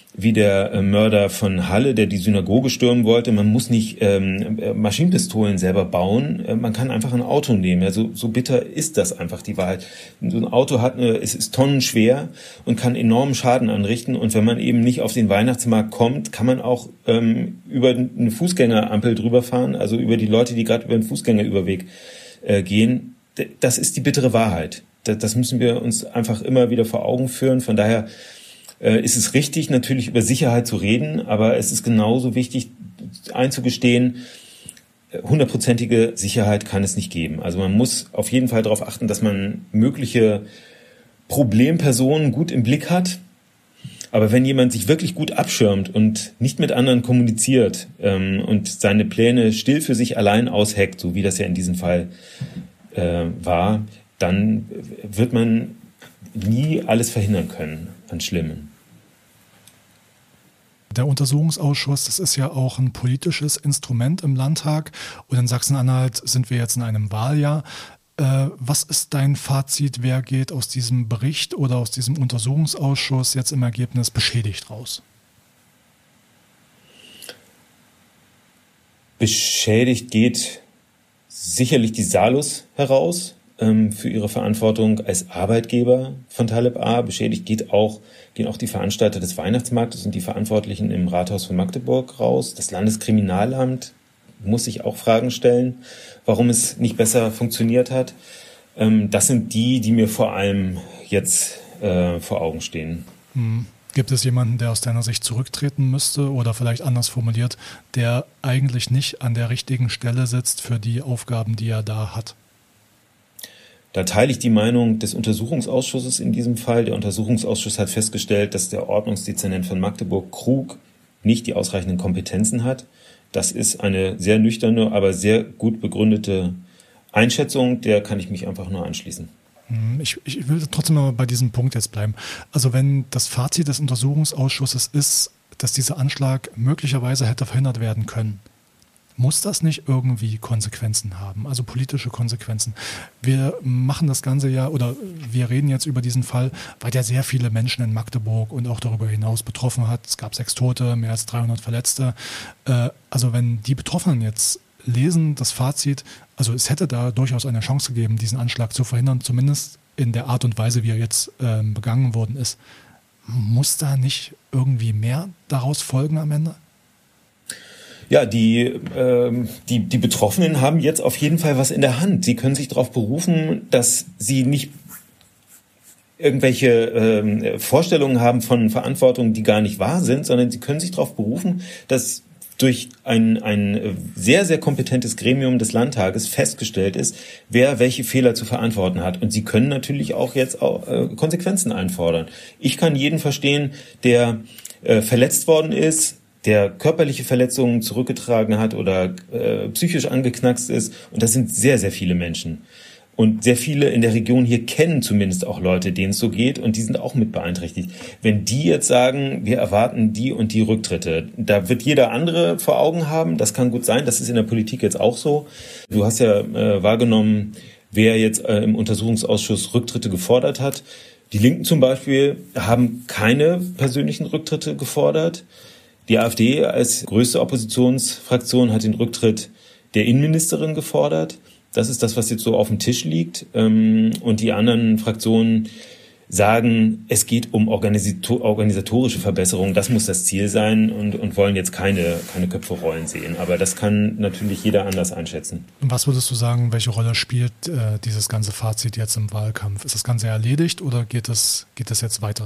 Mörder von Halle, der die Synagoge stürmen wollte, man muss nicht Maschinenpistolen selber bauen, man kann einfach ein Auto nehmen. Ja, so bitter ist das einfach, die Wahrheit. So ein Auto es ist tonnenschwer und kann enormen Schaden anrichten, und wenn man eben nicht auf den Weihnachtsmarkt kommt, kann man auch über eine Fußgängerampel drüber fahren, also über die Leute, die gerade über den Fußgängerüberweg gehen. Das ist die bittere Wahrheit. Das müssen wir uns einfach immer wieder vor Augen führen. Von daher ist es richtig, natürlich über Sicherheit zu reden, aber es ist genauso wichtig einzugestehen, 100%ige Sicherheit kann es nicht geben. Also man muss auf jeden Fall darauf achten, dass man mögliche Problempersonen gut im Blick hat. Aber wenn jemand sich wirklich gut abschirmt und nicht mit anderen kommuniziert und seine Pläne still für sich allein ausheckt, so wie das ja in diesem Fall war, dann wird man nie alles verhindern können an Schlimmen. Der Untersuchungsausschuss, das ist ja auch ein politisches Instrument im Landtag, und in Sachsen-Anhalt sind wir jetzt in einem Wahljahr. Was ist dein Fazit? Wer geht aus diesem Bericht oder aus diesem Untersuchungsausschuss jetzt im Ergebnis beschädigt raus? Beschädigt geht sicherlich die Salus heraus für ihre Verantwortung als Arbeitgeber von Taleb A. Beschädigt gehen auch die Veranstalter des Weihnachtsmarktes und die Verantwortlichen im Rathaus von Magdeburg raus. Das Landeskriminalamt muss sich auch Fragen stellen, warum es nicht besser funktioniert hat. Das sind die mir vor allem jetzt vor Augen stehen. Gibt es jemanden, der aus deiner Sicht zurücktreten müsste oder vielleicht anders formuliert, der eigentlich nicht an der richtigen Stelle sitzt für die Aufgaben, die er da hat? Da teile ich die Meinung des Untersuchungsausschusses in diesem Fall. Der Untersuchungsausschuss hat festgestellt, dass der Ordnungsdezernent von Magdeburg, Krug, nicht die ausreichenden Kompetenzen hat. Das ist eine sehr nüchterne, aber sehr gut begründete Einschätzung. Der kann ich mich einfach nur anschließen. Ich will trotzdem mal bei diesem Punkt jetzt bleiben. Also wenn das Fazit des Untersuchungsausschusses ist, dass dieser Anschlag möglicherweise hätte verhindert werden können, muss das nicht irgendwie Konsequenzen haben, also politische Konsequenzen? Wir machen das Ganze ja, oder wir reden jetzt über diesen Fall, weil der sehr viele Menschen in Magdeburg und auch darüber hinaus betroffen hat. Es gab 6 Tote, mehr als 300 Verletzte. Also wenn die Betroffenen jetzt lesen, das Fazit, also es hätte da durchaus eine Chance gegeben, diesen Anschlag zu verhindern, zumindest in der Art und Weise, wie er jetzt begangen worden ist. Muss da nicht irgendwie mehr daraus folgen am Ende? Ja, die Betroffenen haben jetzt auf jeden Fall was in der Hand. Sie können sich darauf berufen, dass sie nicht irgendwelche Vorstellungen haben von Verantwortung, die gar nicht wahr sind, sondern sie können sich darauf berufen, dass durch ein sehr, sehr kompetentes Gremium des Landtages festgestellt ist, wer welche Fehler zu verantworten hat. Und sie können natürlich auch jetzt Konsequenzen einfordern. Ich kann jeden verstehen, der verletzt worden ist, der körperliche Verletzungen zurückgetragen hat oder psychisch angeknackst ist. Und das sind sehr, sehr viele Menschen. Und sehr viele in der Region hier kennen zumindest auch Leute, denen es so geht, und die sind auch mit beeinträchtigt. Wenn die jetzt sagen, wir erwarten die und die Rücktritte, da wird jeder andere vor Augen haben. Das kann gut sein, das ist in der Politik jetzt auch so. Du hast ja wahrgenommen, wer jetzt im Untersuchungsausschuss Rücktritte gefordert hat. Die Linken zum Beispiel haben keine persönlichen Rücktritte gefordert. Die AfD als größte Oppositionsfraktion hat den Rücktritt der Innenministerin gefordert. Das ist das, was jetzt so auf dem Tisch liegt. Und die anderen Fraktionen sagen, es geht um organisatorische Verbesserungen. Das muss das Ziel sein und wollen jetzt keine Köpfe rollen sehen. Aber das kann natürlich jeder anders einschätzen. Und was würdest du sagen, welche Rolle spielt dieses ganze Fazit jetzt im Wahlkampf? Ist das Ganze erledigt oder geht es jetzt weiter?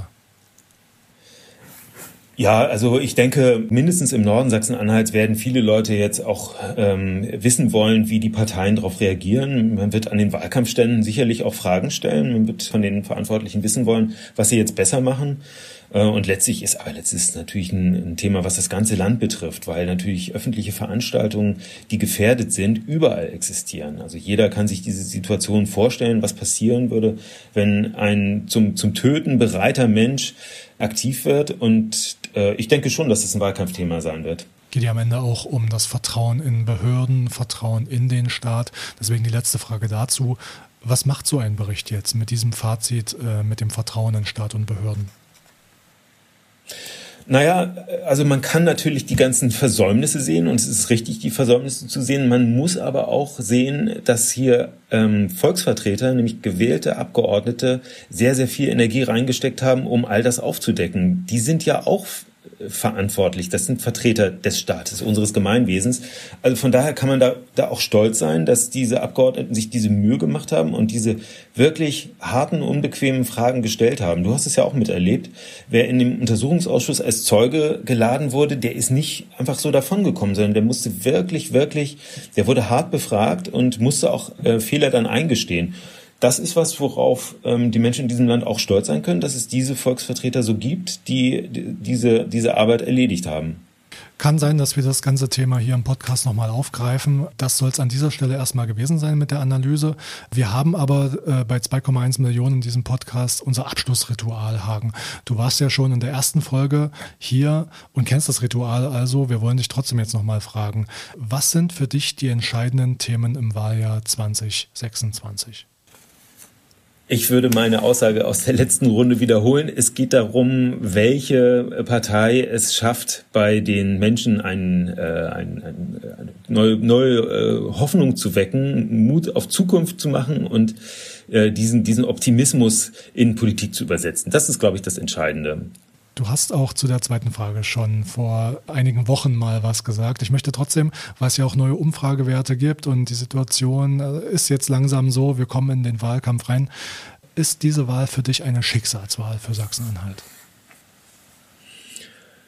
Ja, also ich denke, mindestens im Norden Sachsen-Anhalts werden viele Leute jetzt auch wissen wollen, wie die Parteien darauf reagieren. Man wird an den Wahlkampfständen sicherlich auch Fragen stellen. Man wird von den Verantwortlichen wissen wollen, was sie jetzt besser machen. Und letztlich ist natürlich ein Thema, was das ganze Land betrifft, weil natürlich öffentliche Veranstaltungen, die gefährdet sind, überall existieren. Also jeder kann sich diese Situation vorstellen, was passieren würde, wenn ein zum Töten bereiter Mensch aktiv wird. Und ich denke schon, dass das ein Wahlkampfthema sein wird. Geht ja am Ende auch um das Vertrauen in Behörden, Vertrauen in den Staat. Deswegen die letzte Frage dazu. Was macht so ein Bericht jetzt mit diesem Fazit, mit dem Vertrauen in Staat und Behörden? Naja, also man kann natürlich die ganzen Versäumnisse sehen und es ist richtig, die Versäumnisse zu sehen. Man muss aber auch sehen, dass hier Volksvertreter, nämlich gewählte Abgeordnete, sehr, sehr viel Energie reingesteckt haben, um all das aufzudecken. Die sind ja auch verantwortlich. Das sind Vertreter des Staates, unseres Gemeinwesens. Also von daher kann man da auch stolz sein, dass diese Abgeordneten sich diese Mühe gemacht haben und diese wirklich harten, unbequemen Fragen gestellt haben. Du hast es ja auch miterlebt. Wer in dem Untersuchungsausschuss als Zeuge geladen wurde, der ist nicht einfach so davongekommen, sondern der musste wirklich, der wurde hart befragt und musste auch Fehler dann eingestehen. Das ist was, worauf die Menschen in diesem Land auch stolz sein können, dass es diese Volksvertreter so gibt, die diese Arbeit erledigt haben. Kann sein, dass wir das ganze Thema hier im Podcast nochmal aufgreifen. Das soll es an dieser Stelle erstmal gewesen sein mit der Analyse. Wir haben aber bei 2,1 Millionen in diesem Podcast unser Abschlussritual, Hagen. Du warst ja schon in der ersten Folge hier und kennst das Ritual also. Wir wollen dich trotzdem jetzt nochmal fragen. Was sind für dich die entscheidenden Themen im Wahljahr 2026? Ich würde meine Aussage aus der letzten Runde wiederholen. Es geht darum, welche Partei es schafft, bei den Menschen eine neue Hoffnung zu wecken, Mut auf Zukunft zu machen und diesen Optimismus in Politik zu übersetzen. Das ist, glaube ich, das Entscheidende. Du hast auch zu der zweiten Frage schon vor einigen Wochen mal was gesagt. Ich möchte trotzdem, weil es ja auch neue Umfragewerte gibt und die Situation ist jetzt langsam so, wir kommen in den Wahlkampf rein. Ist diese Wahl für dich eine Schicksalswahl für Sachsen-Anhalt?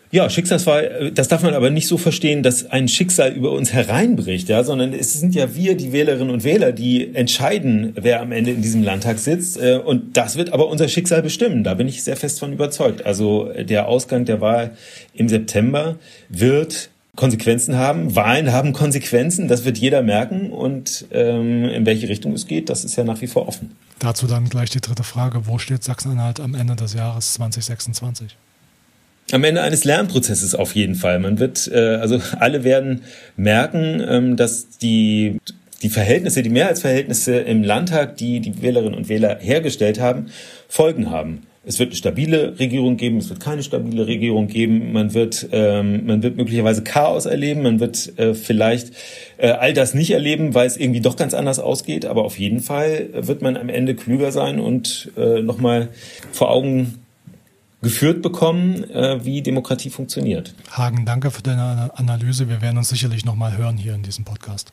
Ja, Schicksalswahl, das darf man aber nicht so verstehen, dass ein Schicksal über uns hereinbricht, ja, sondern es sind ja wir, die Wählerinnen und Wähler, die entscheiden, wer am Ende in diesem Landtag sitzt. Und das wird aber unser Schicksal bestimmen. Da bin ich sehr fest von überzeugt. Also der Ausgang der Wahl im September wird Konsequenzen haben. Wahlen haben Konsequenzen, das wird jeder merken. Und in welche Richtung es geht, das ist ja nach wie vor offen. Dazu dann gleich die dritte Frage. Wo steht Sachsen-Anhalt am Ende des Jahres 2026? Am Ende eines Lernprozesses auf jeden Fall. Man wird, also alle werden merken, dass die Verhältnisse, die Mehrheitsverhältnisse im Landtag, die die Wählerinnen und Wähler hergestellt haben, Folgen haben. Es wird eine stabile Regierung geben, es wird keine stabile Regierung geben, man wird möglicherweise Chaos erleben, man wird vielleicht all das nicht erleben, weil es irgendwie doch ganz anders ausgeht, aber auf jeden Fall wird man am Ende klüger sein und nochmal vor Augen geführt bekommen, wie Demokratie funktioniert. Hagen, danke für deine Analyse. Wir werden uns sicherlich nochmal hören hier in diesem Podcast.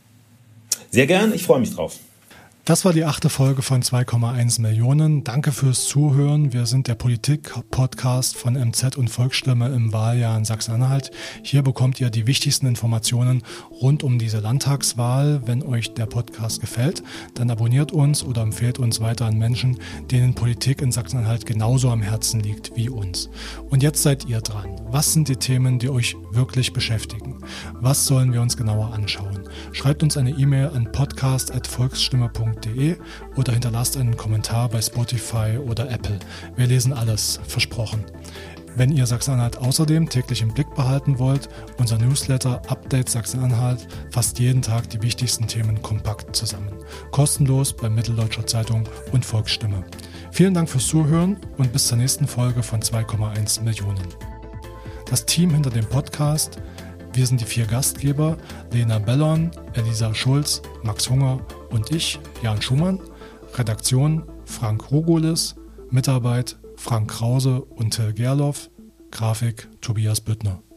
Sehr gern, ich freue mich drauf. Das war die 8. Folge von 2,1 Millionen. Danke fürs Zuhören. Wir sind der Politik-Podcast von MZ und Volksstimme im Wahljahr in Sachsen-Anhalt. Hier bekommt ihr die wichtigsten Informationen rund um diese Landtagswahl. Wenn euch der Podcast gefällt, dann abonniert uns oder empfehlt uns weiter an Menschen, denen Politik in Sachsen-Anhalt genauso am Herzen liegt wie uns. Und jetzt seid ihr dran. Was sind die Themen, die euch wirklich beschäftigen? Was sollen wir uns genauer anschauen? Schreibt uns eine E-Mail an podcast@volksstimme.de oder hinterlasst einen Kommentar bei Spotify oder Apple. Wir lesen alles, versprochen. Wenn ihr Sachsen-Anhalt außerdem täglich im Blick behalten wollt, unser Newsletter Update Sachsen-Anhalt fasst jeden Tag die wichtigsten Themen kompakt zusammen. Kostenlos bei Mitteldeutscher Zeitung und Volksstimme. Vielen Dank fürs Zuhören und bis zur nächsten Folge von 2,1 Millionen. Das Team hinter dem Podcast: wir sind die 4 Gastgeber, Lena Bellon, Elisa Schulz, Max Hunger und ich, Jan Schumann. Redaktion Frank Rogolis, Mitarbeit Frank Krause und Till Gerloff, Grafik Tobias Büttner.